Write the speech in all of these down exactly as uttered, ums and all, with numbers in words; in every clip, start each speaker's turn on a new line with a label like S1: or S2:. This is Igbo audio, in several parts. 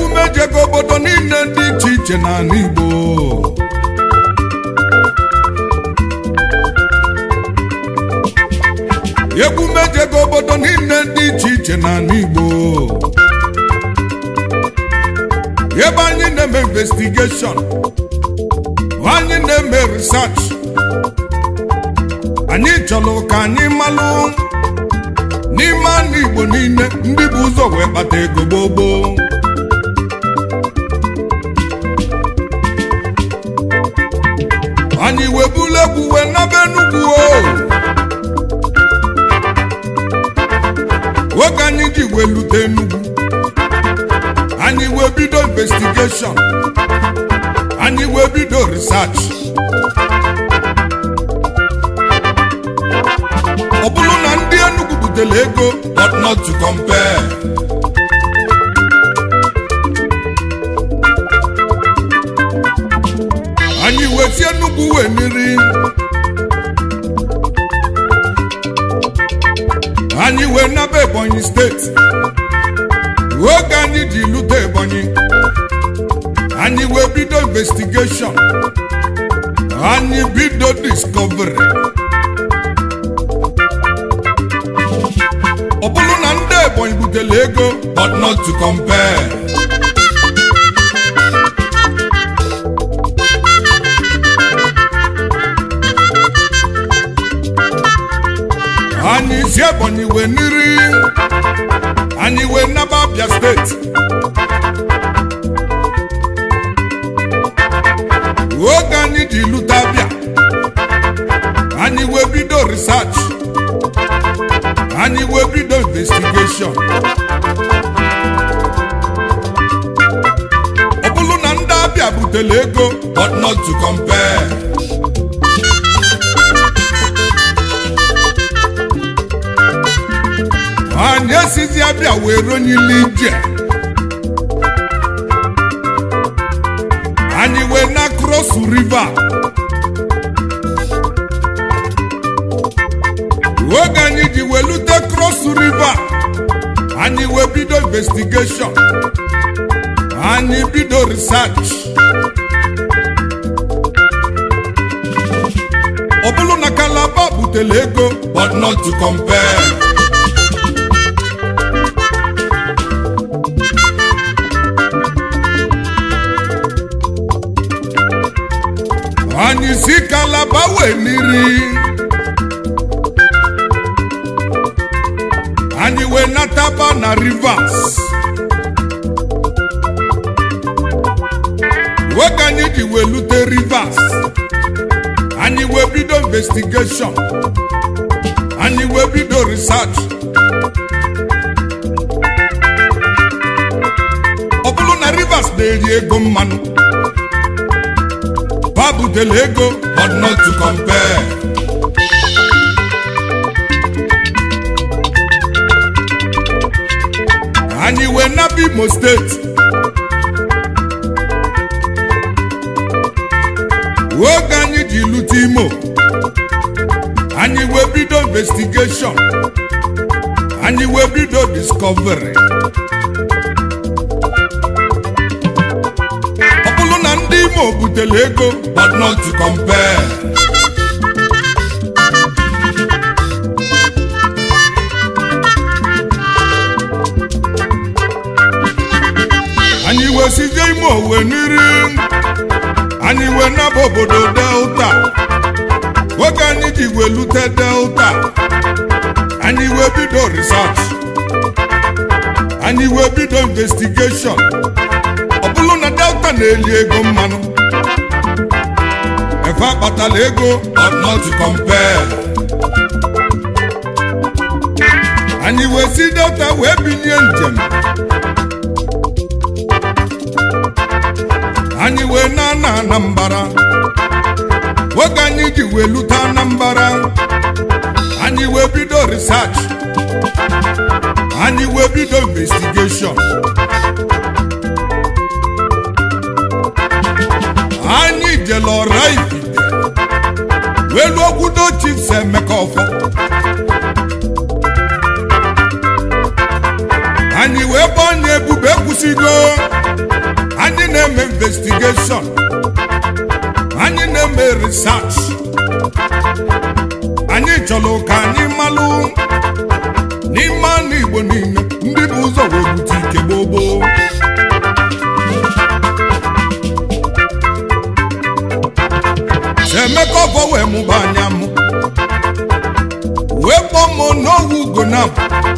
S1: egwu mejego obodo niile dị iche iche n'ala Igbo egwu mejego obodo niile dị iche iche n'ala Igbo ebe anyị na-eme investigation anyị na-eme research anyị chọrọ ka anyị malụ n'ime ala Igbo niile ndị bụ ụzọ wee kpata ego gbogbo anyị wee bulu egwu wee naba Enugu oge anyị ji wee lute Enugu anyị wee bido investigation anyị wee bido research ọ bụrụ na ndị Enugu butere ego but not to compare anyị wee si Enugu wee niri anyị wee naba Ebonyi steeti oge anyị ji lute Ebonyi anyị wee bido investigation anyị bido discovery ọ bụrụ na ndị Ebonyi butere ego but not to compare anyị si Ebonyi wee niri anyị wee naba Abia steeti oge anyị ji lute Abia anyị wee bido research anyị wee bido investigation ọ bụrụ na ndị Abia butere ego but not to compare anyị esizi Abia wee ronyili ije anyị wee na cross river oge anyị ji wee lute cross river anyị wee bido investigation anyị bido research ọ bụrụ na Calabar butere ego but not to compare anyị si Calabar wee niri anyị wee nataba na Rivers oge anyị ji wee lute Rivers anyị wee bido investigation anyị wee bido research ọ bụrụ na Rivers na-eri ego mmanụ butere ego but not to compare anyị wee naba Imo steeti oge anyị ji lute Imo anyị wee bido investigation anyị wee bido discovery ọ bụrụ na ndị Imo butere ego but not to compare anyị wee sije Imo wee niri anyị wee naba obodo Delta oge anyị ji wee lute Delta anyị wee bido research anyị wee bido investigation ọ bụrụ na Delta na-eli ego mmanụ efe akpatala ego but not to compare anyị wee si Delta wee binye njem anyị wee na na Anambra oge anyị ji wee lute Anambra anyị wee bido research anyị wee bido investigation anyị jele Oraifite wee lụọ kwudo Chief Emeka Ọfọ anyị wee bụ onye ebube kwụsịgo anyị na-eme investigation anyị na-eme research anyị chọrọ ka anyị malụ n'ime anụ Igbo niile ndị bụ ụzọ wee bute ike gbogbo Emeka ọbọ wee mụba anya mụ wee kpọọ m n'owu Ugonab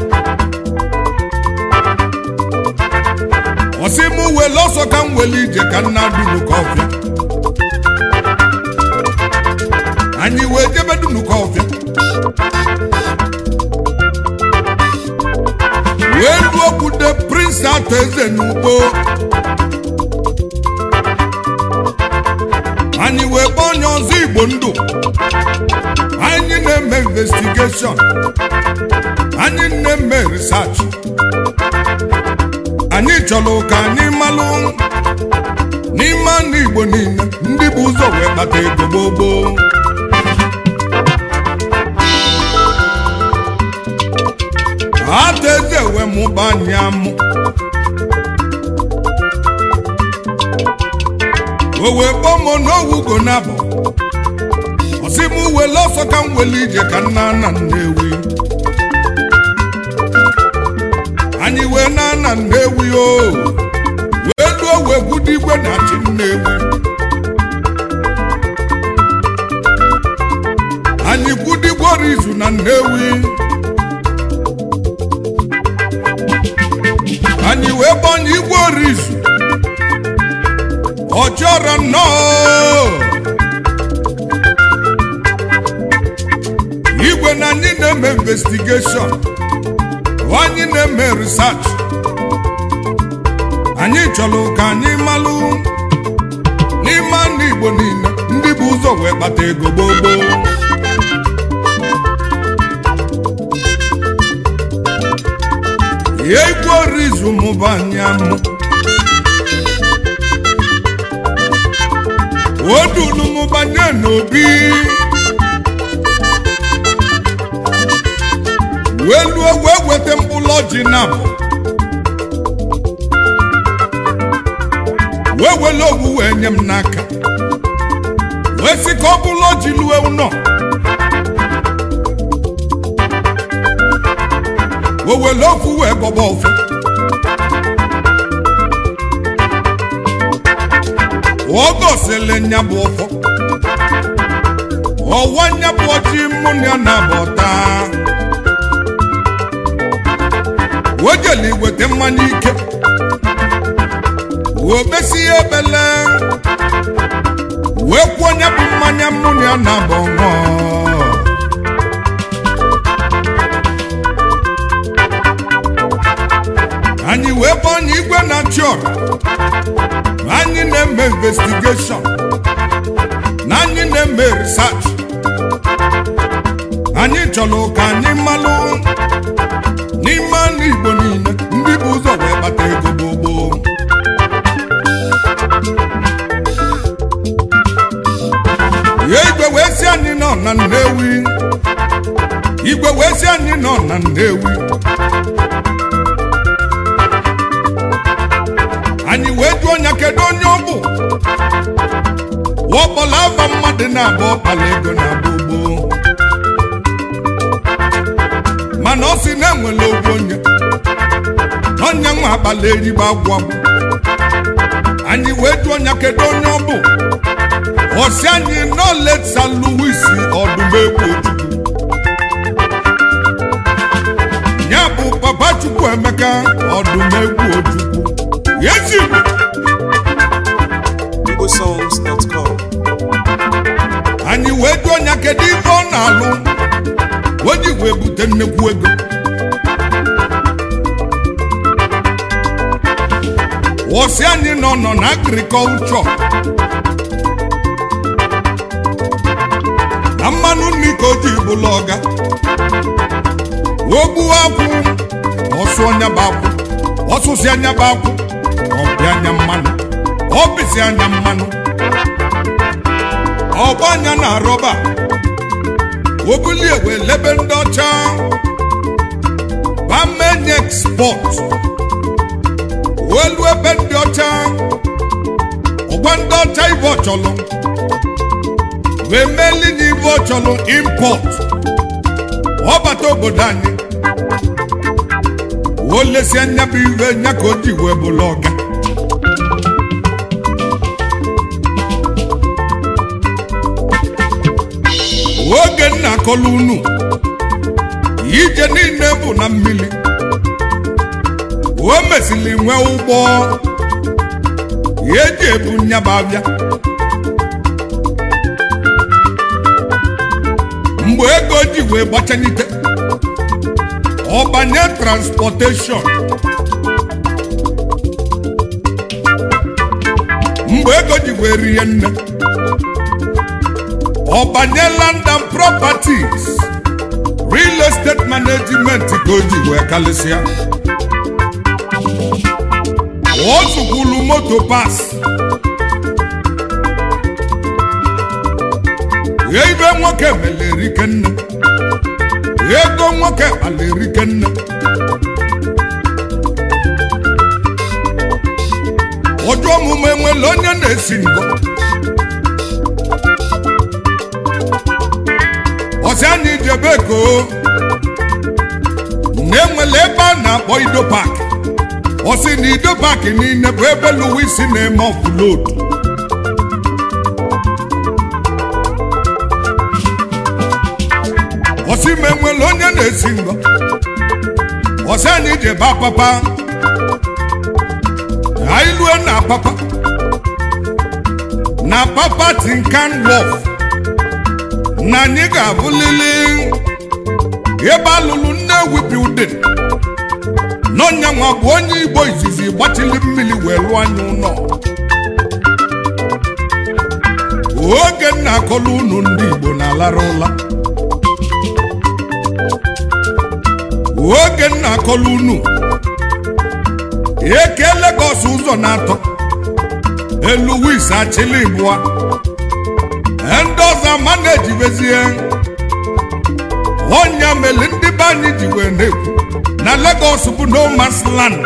S1: ọsị mụ wele ọsọ ka m wele ije ka nna Dunukọfịa anyị wee jebe Dunukọfịa wee luo kwude Prince Atọ Eze n'ugbo anyị wee kpọọ onye ọzọ Igbo ndụ anyị na-eme investigation anyị na-eme research anyị chọrọ ka anyị malụ n'ime anụ Igbo niile ndị bụ ụzọ wee kpata ego gbogbo Atọ Eze wee mụba anyị amụ o wee kpọọ m n'owu Ugonab ọsị m wele ọsọ ka m wele ije ka nna na Nnewi anyị wee na na Nnewi o wee luo wee gwudo igwe na chi Nnewi anyị gwudo igwe Orizu na Nnewi anyị wee gbanye igwe Orizu Ọjọrọ nnọọ igwe na anyị na-eme investigation anyị na-eme research anyị chọrọ ka anyị malụ n'ime anụ Igbo niile ndị bụ ụzọ wee kpata ego gbogbo ihe igwe Orizu mụba anyị amụ odulu mụbanye n'obi wee luo wee weta mkpụrụ ọjị nabụ wee wele owu wee nye m n'aka wee sị ka ọ bụrụ ọjị lue ụnọ wee wele ofu wee bọba ofu ọ gosili nya bụ ọfọ ọwa nya bụ ọjị mụ na na-abọta wejeli weta mmanya ike wee besi ya ebele wee kwuo nya bụ mmanya mụ na na-abọ ṅụọ anyị wee bụ onye igwe na-achị ọra anyị na-eme investigation na anyị na-eme research anyị chọrọ ka anyị malụ n'ime anụ Igbo niile ndị bụ ụzọ wee kpata ego gbogbo ya igwe wee si anyị nọ na Nnewi igwe wee si anyị nọ na Nnewi anyị wee jụọ nya kedu onye ọ bụ wọkpọla aba mmadụ na-abụ ọkpala ego na gbogbo mana ọ sị na-enwele ogwu onye onye nwa akpala erigbo agwụ agwụ anyị wee jụọ nya kedu onye ọ bụ ọ sị anyị nọ let San Louis Ọdụmegwu Ojukwu ya bụ Papa Chukwuemeka Ọdụmegwu Ojukwu yes
S2: igbo songs dot com
S1: anyị wee jụọ nya kedu ife ọ na-alụ o ji wee bute nnekwu ego ọsị anyị nọ nọ na agrikọlchọ na mmanụ nri ka o ji bụla ọga ogbu akwụ ọsụ ọnya bụ akwụ ọsụsị anya bụ akwụ ọbịa anya mmanụ ọbịsị anya mmanụ ọgba anya na rọba obuli ewe lebe ndị ọcha bamenye export olu ebe ndị ọcha ọgwa ndị ọcha ibe ọchọlụ wee meli na ibe ọchọlụ import ọbata obodo anyị olesi anya bụ iwe nya ka o ji wee bụlụ ọga oge nna akọlụ unu ije niile bụ na mmiri o mesili nwe ụgbọ eji ebu nyaba abịa mgbe ego ji wee gbachanite ọbanye transportation mgbe ego ji wee rie nne ọbanye land and properties real estate management ka o ji wee kalịsịa o zukwulu moto pass ebe nwoke melerike nne ego nwoke alerike nne ọjọọ omume nwere onye na-esi ngo ọsị anyị jebe ko na-enwele ebe a na-akpọ Ido Park ọsị na Ido Park niile bụ ebe Louis na-eme offload ọsị ma enwele onye na-esi ngo ọsị anyị jebe Apapa anyị lue na Apapa na Apapa Tinkan Wharf na anyị ga-abụlili ebe alụlụ Nnewi building n'ọnya nwa bụ onye Igbo izizi gbachili mmiri wee lụọ anya ụlọ oge nna akọlụ unu ndị Igbo na-alara ụla oge nna akọlụ unu eke Lagos ụzọ na-atọ Louis achịlị bụa ndị ọzọ ma na-ejibezie ọnya mele ndị be anyị ji wee na-ekwu na Lagos bụ no man's land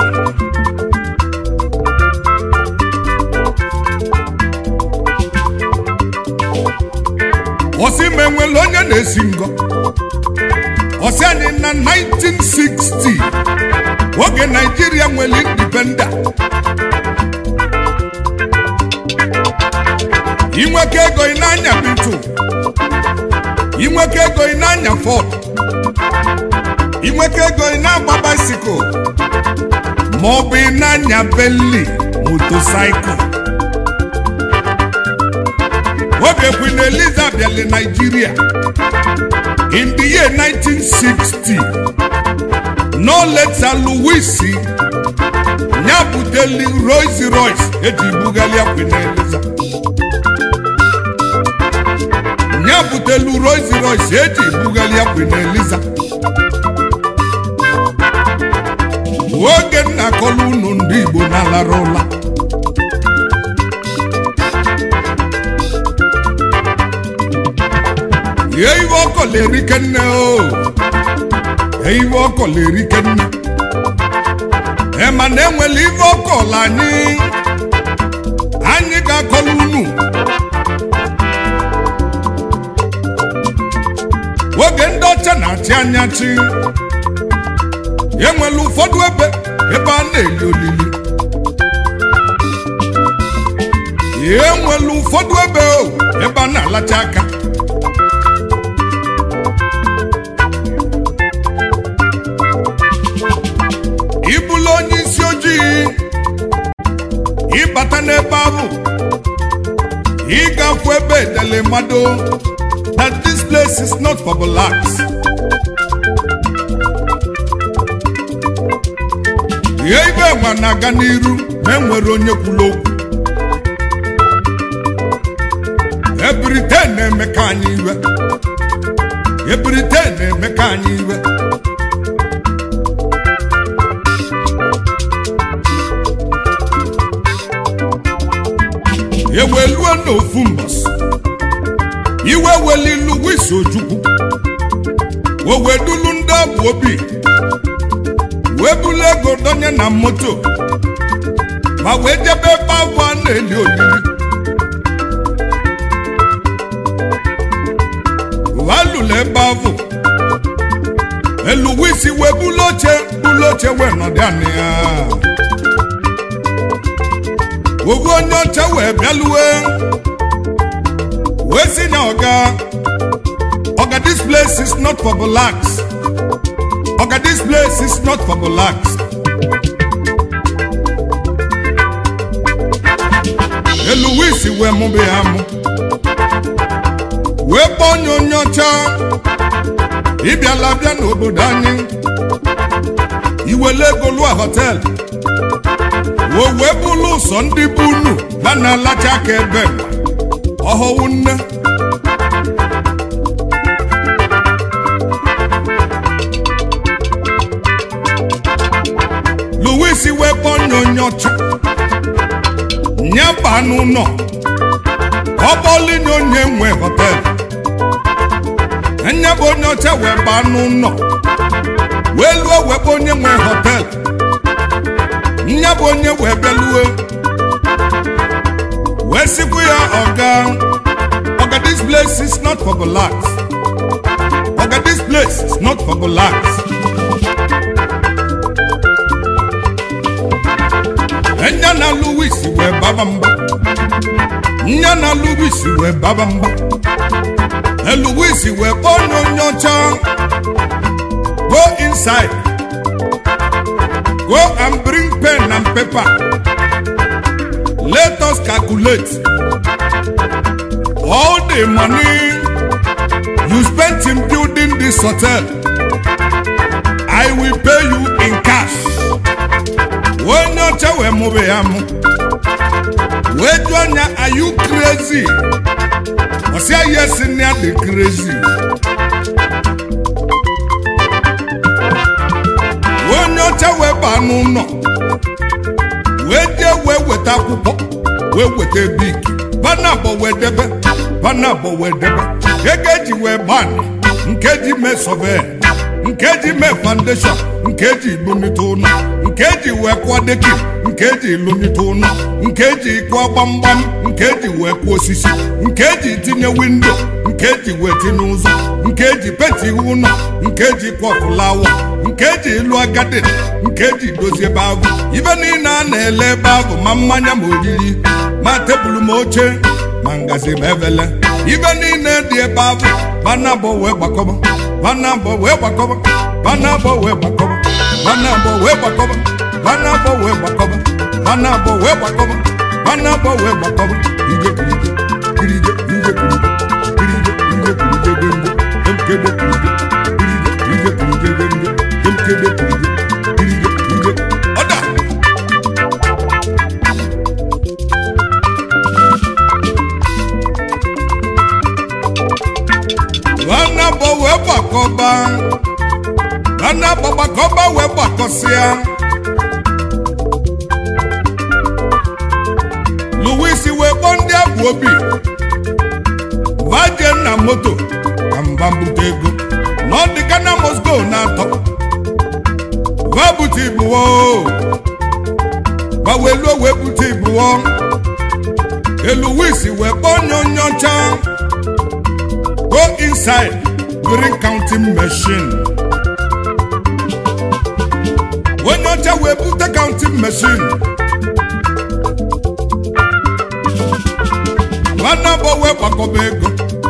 S1: ọsị ma enwere onye na-esi ngo ọsị anyị na nineteen sixty oge Nigeria nwere independent inweke ego ị na-anya bitu inweke ego ị na-anya Ford inweke ego ị na-agba bicycle ma ọ bụ ị na-anya Bentley motorcycle oge Queen Eliza bịala Nigeria in the year nineteen sixty no later Louis nya buteli Rolls Royce eji bugalia Queen Eliza nya butelu Rolls Royce eji bugalia Queen Eliza oge nna akọlụ unu ndị Igbo na-alara ụla ye iwe ọkọ lerike nne o ye iwe ọkọ lerike nne ema na enwele iwe ọkọ la anyị anyị ga-akọlụ unu oge ndị ọcha na-achị anya chi enwele ụfọdụ ebe ebe a na-eli olili enwele ụfọdụ ebe o ebe a na-alacha aka ibulu onye isi ojii ịbata n'ebe ahụ ịgafu ebe edele mmadụ that this place is not for blacks. Ihe ibe nwa na-aga n'iru ma enwere onye kwuru okwu ebirite na-eme ka anyị iwe ebirite na-eme ka anyị iwe eweluo n'ofu mbọsị iwe weli Louis Ojukwu owedulu ndị ọbụ obi webulu ego onye na moto ma wee jebe ebe ahụ a na-eli olili walụla ebe ahụ Eluwisi wee bulu oche bulu oche wee nọdụ anị ya ogu onye oche wee bịaluwe wee si na ọga Oga, this place is not for blacks. Oga, this place is not for blacks. Eluwisi we mube amu. We ponyo nyocha. Ibia labia no budani. Iwele golua hotel. We we bulu sondi bunu. Bana lacha kebe. Oho unne. Luwisi we ponyo nyocha Nyaba nuno Oboli nyonye mwe hotel Nyabo nyocha we ba nuno Welwe we ponye mwe hotel Nyabo nye we beluwe We siku ya oga Oga, this place is not for blacks. Oga, this place is not for blacks. Nyana Luwisi we babamba Nyana Luwisi we babamba Eluwisi we bono nyocha Go inside Go and bring pen and paper Let us calculate all the money you spent in building this hotel. I will pay you in cash. When you tell me move amu, wait one are you crazy? I say yes, in the crazy. When you tell me banu no, wait you wait with a pupo, wait with a big, banabo with debe, banabo with debe. Ekeji we ban, nkeji me sove, nkeji me foundation, nkeji lunitono, nkeji we kwadeki, nkeji lunitono, nkeji kwa bambam, nkeji we kwa sisi, nkeji tinye window, nkeji we tinuzo, nkeji peti uno, nkeji kwa flower, nkeji ilua garden, nkeji dozie bavu, even ina nele bavu, mamanya mojiri, ma tebulu moche, mangazi mevele. Even in the above, Banabo Webacoba, Banabo Webacoba, Banabo Webacoba, Banabo Webacoba, Banabo Webacoba, Banabo Webacoba, Banabo Webacoba, Ije Ije Ije Ije Ije Banabo Webacoba, Banabo Bacoba Webacosia, Luwisi Webondia Wobi, Vajena Moto, and Bambutego, not the Ghana must go now. Vabuti Buo, Bawelo Webuti Buo, Luwisi Webonyon Yoncha. Go inside during counting machine. When you tell we put the counting machine, Banabo Webakobego,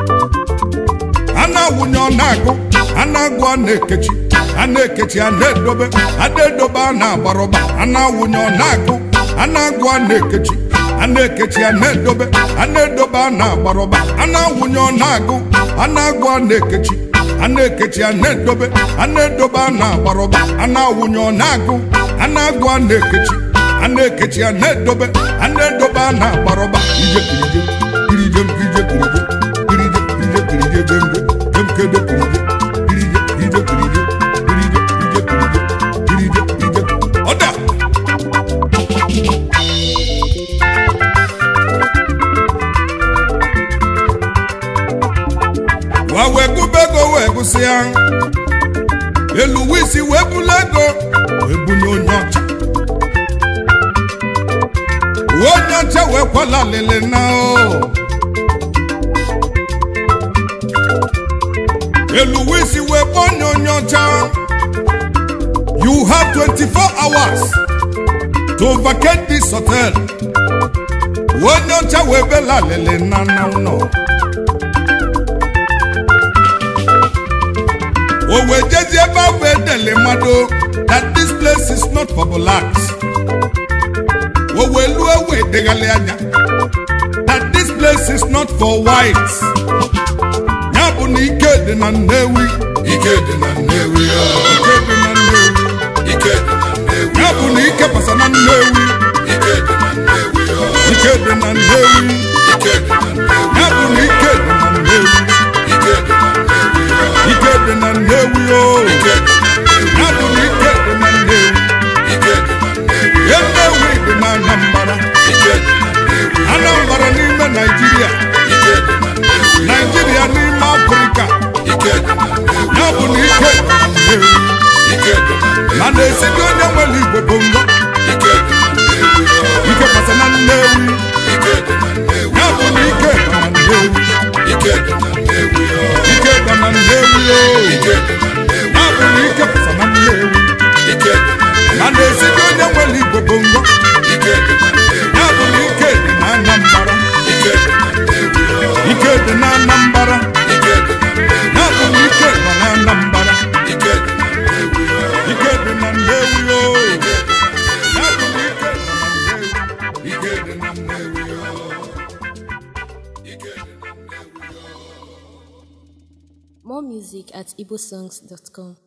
S1: Anna Wunyo Nago, Anna Guanekechi, Anekechi, Anedobe, Adedoba, Anna Baroba, Anna Wunyo Nago, Anna Guanekechi, Anekechi, Anedobe, Anedoba, Anna Baroba, Anna Wunyo Nago. Anagwa nekechi, anekechi anedobe, anedoba na baroba, anawunyo nagu, anagwa nekechi, anekechi anedobe, anedoba na baroba, ije kirije, kirije, kirije, kirije, kirije, kirije, kirije, jembe, jemkede kirije, kirije, kirije, kirije, kirije, kirije, kirije, kirije, kirije, oda. Wegubego wegusia Eluwisi webulego Webunyo nyocha onye ọcha wekwala lele na o Eluwisi wepon onye ọcha. You have twenty-four hours to vacate this hotel. Onye ọcha webela lele na na no. Owe jeje ba wedele mado that this place is not for blacks. Owe luwe wedegale anya that this place is not for whites. Nyabu ni ike dị na Nnewi, ike dị na Nnewi, ike dị na Nnewi, ike dị na Nnewi. Nyabu ni ike pasa na Nnewi, ike dị na Nnewi, ike dị na Nnewi, ike dị na Nnewi. Nyabu ni ike dị na Nnewi, ike dị na Nnewi, ike dị na Nnewi, ike dị na Nnewi. Nyabu ni ike dị na Nnewi, ike dị na Nnewi. Nnewi dị na Anambra, ike dị na Nnewi. Anambra n'ime Nigeria, ike dị na Nnewi. Nigeria n'ime Africa, ike dị na Nnewi. Nyabu ni ike dị na Nnewi, ike dị na Nnewi. Mana esigi onye nwere Igbo bongo, ike dị na Nnewi. Ike pasa na Nnewi, ike dị na Nnewi. Nyabu ni ike dị na Nnewi, ike dị na Nnewi. Ike dị na Nnewi, ike dị na Nnewi. Nyabu ni ike pasa na Nnewi, ike dị na Nnewi. Mana esigi onye nwere Igbo bongo, ike dị na Nnewi. Nyabu ni ike dị na Anambra, ike dị na Nnewi. Ike dị na Anambra, ike dị na Nnewi. Nyabu ni ike dị na Anambra, ike dị na Nnewi. Ike dị na Nnewi, Nyabu ni ike dị na Nnewi, ike dị na Nnewi, ike dị na Nnewi.
S3: More music at igbosongs dot com.